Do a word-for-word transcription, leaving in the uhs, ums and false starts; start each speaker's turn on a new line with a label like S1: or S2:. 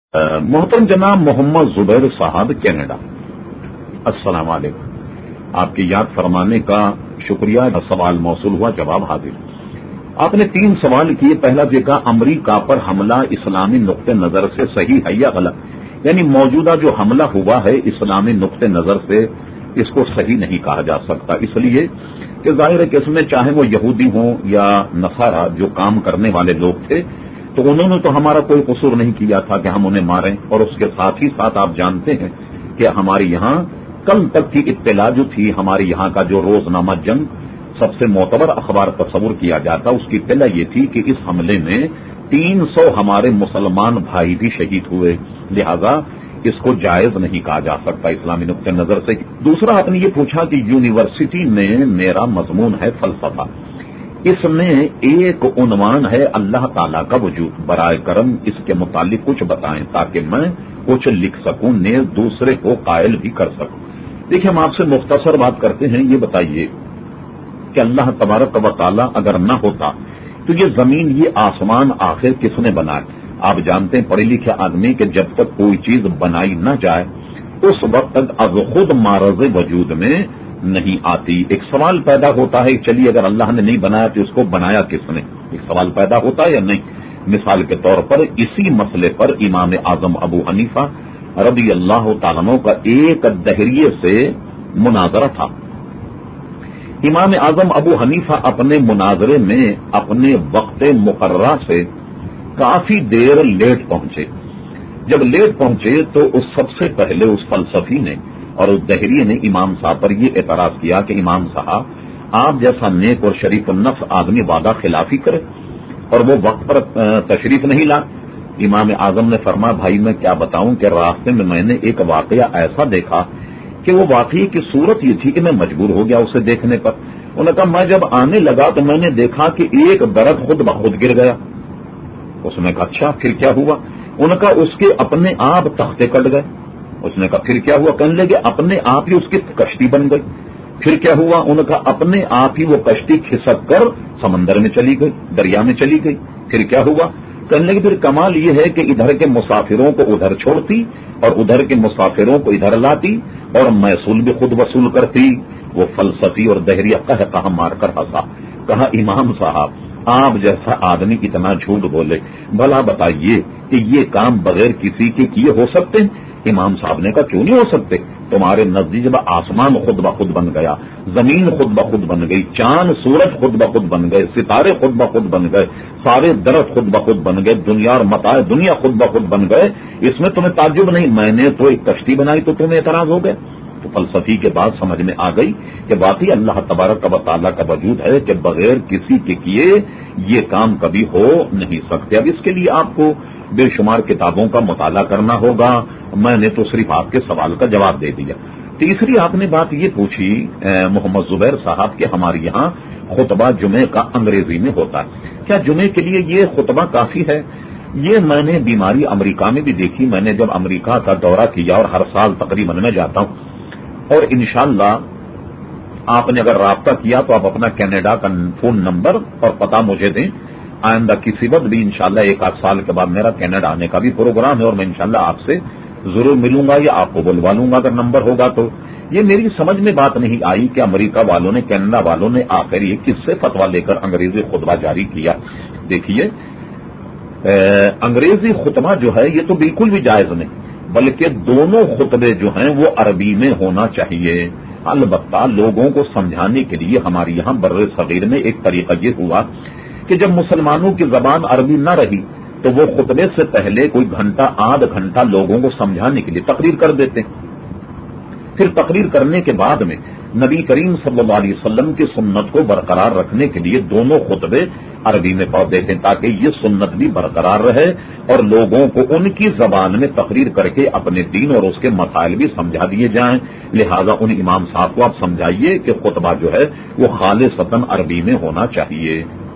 S1: محترم جناب محمد زبیر صاحب کینیڈا، السلام علیکم۔ آپ کی یاد فرمانے کا شکریہ۔ سوال موصول ہوا، جواب حاضر۔ آپ نے تین سوال کیے۔ پہلا دیکھا امریکہ پر حملہ اسلامی نقطہ نظر سے صحیح ہے یا غلط، یعنی موجودہ جو حملہ ہوا ہے اسلامی نقطہ نظر سے اس کو صحیح نہیں کہا جا سکتا، اس لیے کہ ظاہر ہے کہ اس میں چاہے وہ یہودی ہوں یا نصارہ جو کام کرنے والے لوگ تھے تو انہوں نے تو ہمارا کوئی قصور نہیں کیا تھا کہ ہم انہیں ماریں، اور اس کے ساتھ ہی ساتھ آپ جانتے ہیں کہ ہمارے یہاں کل تک کی اطلاع جو تھی، ہمارے یہاں کا جو روزنامہ جنگ سب سے معتبر اخبار تصور کیا جاتا، اس کی اطلاع یہ تھی کہ اس حملے میں تین سو ہمارے مسلمان بھائی بھی شہید ہوئے، لہذا اس کو جائز نہیں کہا جا سکتا اسلامی نقطہ نظر سے۔ دوسرا آپ نے یہ پوچھا کہ یونیورسٹی میں میرا مضمون ہے فلسفہ، اس میں ایک عنوان ہے اللہ تعالیٰ کا وجود، برائے کرم اس کے متعلق کچھ بتائیں تاکہ میں کچھ لکھ سکوں، نیز دوسرے کو قائل بھی کر سکوں۔ دیکھیں، ہم آپ سے مختصر بات کرتے ہیں، یہ بتائیے کہ اللہ تبارک و تعالیٰ اگر نہ ہوتا تو یہ زمین یہ آسمان آخر کس نے بنائے؟ آپ جانتے ہیں پڑھے لکھے آدمی کہ جب تک کوئی چیز بنائی نہ جائے اس وقت تک از خود معرض وجود میں نہیں آتی۔ ایک سوال پیدا ہوتا ہے، چلیے اگر اللہ نے نہیں بنایا تو اس کو بنایا کس نے؟ ایک سوال پیدا ہوتا ہے یا نہیں؟ مثال کے طور پر اسی مسئلے پر امام اعظم ابو حنیفہ رضی اللہ تعالیٰ عنہ کا ایک دہریے سے مناظرہ تھا۔ امام اعظم ابو حنیفہ اپنے مناظرے میں اپنے وقت مقررہ سے کافی دیر لیٹ پہنچے۔ جب لیٹ پہنچے تو اس سب سے پہلے اس فلسفی نے اور اس دہریے نے امام صاحب پر یہ اعتراض کیا کہ امام صاحب، آپ جیسا نیک اور شریف النفس آدمی وعدہ خلافی کرے اور وہ وقت پر تشریف نہیں لا۔ امام اعظم نے فرمایا، بھائی میں کیا بتاؤں کہ راستے میں میں نے ایک واقعہ ایسا دیکھا کہ وہ واقعی کی صورت یہ تھی کہ میں مجبور ہو گیا اسے دیکھنے پر۔ انہوں نے کہا میں جب آنے لگا تو میں نے دیکھا کہ ایک درخت خود بخود گر گیا۔ اس نے کہا اچھا پھر کیا ہوا؟ انہوں نے کہا اس کے اپنے آپ تختے کٹ گئے۔ اس نے کہا پھر کیا ہوا؟ کہنے لگے اپنے آپ ہی اس کی کشتی بن گئی۔ پھر کیا ہوا؟ انہوں نے کہا اپنے آپ ہی وہ کشتی کھسک کر سمندر میں چلی گئی، دریا میں چلی گئی۔ پھر کیا ہوا؟ کہنے لگے پھر کمال یہ ہے کہ ادھر کے مسافروں کو ادھر چھوڑتی اور ادھر کے مسافروں کو ادھر لاتی اور محصول بھی خود وصول کرتی۔ وہ فلسفی اور دہریہ کہہ کہاں مار کر ہنسا، کہا امام صاحب آپ جیسا آدمی اتنا جھوٹ بولے، بھلا بتائیے کہ یہ کام بغیر کسی کے کیے ہو سکتے ہیں؟ امام صاحب نے کہا کیوں نہیں ہو سکتے؟ تمہارے نزدیک جب آسمان خود بخود بن گیا، زمین خود بخود بن گئی، چاند سورج خود بخود بن گئے، ستارے خود بخود بن گئے، سارے درخت خود بخود بن گئے، دنیا اور متاع دنیا خود بخود بن گئے، اس میں تمہیں تعجب نہیں؟ میں نے تو ایک کشتی بنائی تو تمہیں اعتراض ہو گئے؟ تو فلسفی کے بعد سمجھ میں آ گئی کہ واقعی اللہ تبارک و تعالیٰ کا وجود ہے کہ بغیر کسی کے کیے یہ کام کبھی ہو نہیں سکتے۔ اب اس کے لیے آپ کو بے شمار کتابوں کا مطالعہ کرنا ہوگا، میں نے تو صرف آپ کے سوال کا جواب دے دیا۔ تیسری آپ نے بات یہ پوچھی محمد زبیر صاحب کہ ہمارے یہاں خطبہ جمعے کا انگریزی میں ہوتا ہے، کیا جمعے کے لیے یہ خطبہ کافی ہے؟ یہ میں نے بیماری امریکہ میں بھی دیکھی۔ میں نے جب امریکہ کا دورہ کیا اور ہر سال تقریباً میں جاتا ہوں، اور انشاءاللہ آپ نے اگر رابطہ کیا تو آپ اپنا کینیڈا کا فون نمبر اور پتہ مجھے دیں، آئندہ کسی وقت بھی انشاءاللہ ایک آدھ سال کے بعد میرا کینیڈا آنے کا بھی پروگرام ہے اور میں انشاءاللہ آپ سے ضرور ملوں گا یا آپ کو بلوا لوں گا اگر نمبر ہوگا تو۔ یہ میری سمجھ میں بات نہیں آئی کہ امریکہ والوں نے کینیڈا والوں نے آخر یہ کس سے فتویٰ لے کر انگریزی خطبہ جاری کیا۔ دیکھیے انگریزی خطبہ جو ہے یہ تو بالکل بھی جائز نہیں، بلکہ دونوں خطبے جو ہیں وہ عربی میں ہونا چاہیے۔ البتہ لوگوں کو سمجھانے کے لیے ہمارے یہاں بر صغیر میں ایک طریقہ یہ ہوا کہ جب مسلمانوں کی زبان عربی نہ رہی تو وہ خطبے سے پہلے کوئی گھنٹہ آدھ گھنٹہ لوگوں کو سمجھانے کے لیے تقریر کر دیتے، پھر تقریر کرنے کے بعد میں نبی کریم صلی اللہ علیہ وسلم کی سنت کو برقرار رکھنے کے لیے دونوں خطبے عربی میں پڑھ دیتے ہیں تاکہ یہ سنت بھی برقرار رہے اور لوگوں کو ان کی زبان میں تقریر کر کے اپنے دین اور اس کے مسائل بھی سمجھا دیے جائیں۔ لہذا ان امام صاحب کو آپ سمجھائیے کہ خطبہ جو ہے وہ خالصتاً عربی میں ہونا چاہیے۔